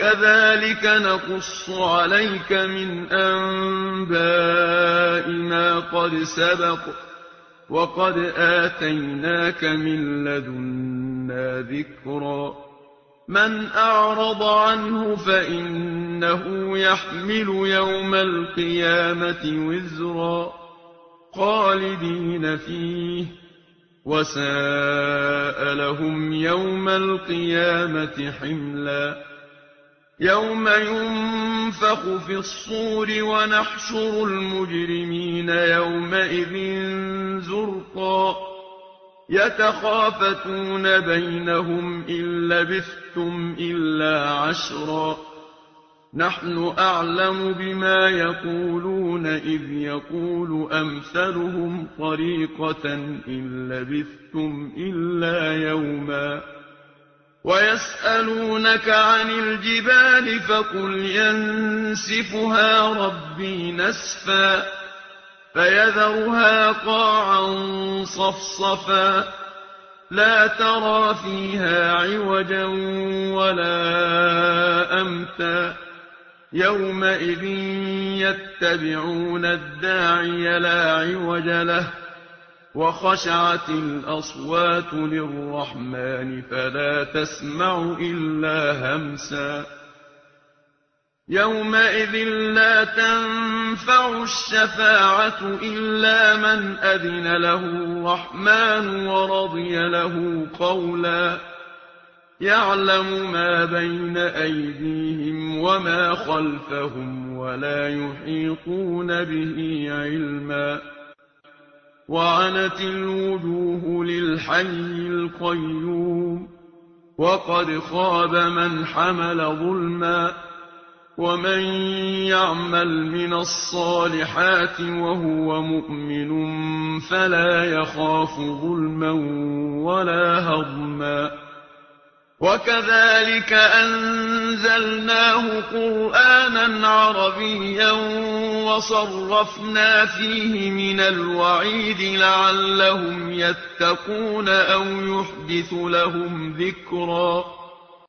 كذلك نقص عليك من أنباء ما قد سبق وقد آتيناك من لدنا ذكرا من أعرض عنه فإنه يحمل يوم القيامة وزرا خالدين فيه وساء لهم يوم القيامة حملا يوم ينفخ في الصور ونحشر المجرمين يومئذ زرقا يتخافتون بينهم إن لبثتم إلا عشرا نحن أعلم بما يقولون إذ يقول أمثلهم طريقة إن لبثتم إلا يوما ويسألونك عن الجبال فقل ينسفها ربي نسفا فيذرها قاعا صفصفا لا ترى فيها عوجا ولا أمتا يومئذ يتبعون الداعي لا عوج له وخشعت الأصوات للرحمن فلا تسمع إلا همسا يومئذ لا تنفع الشفاعة إلا من أذن له الرحمن ورضي له قولا يعلم ما بين أيديهم وما خلفهم ولا يحيطون به علما وعنت الوجوه للحي القيوم وقد خاب من حمل ظلما ومن يعمل من الصالحات وهو مؤمن فلا يخاف ظلما ولا هضما وكذلك أنزلناه قرآنا عربيا وصرفنا فيه من الوعيد لعلهم يتقون أو يحدث لهم ذكرا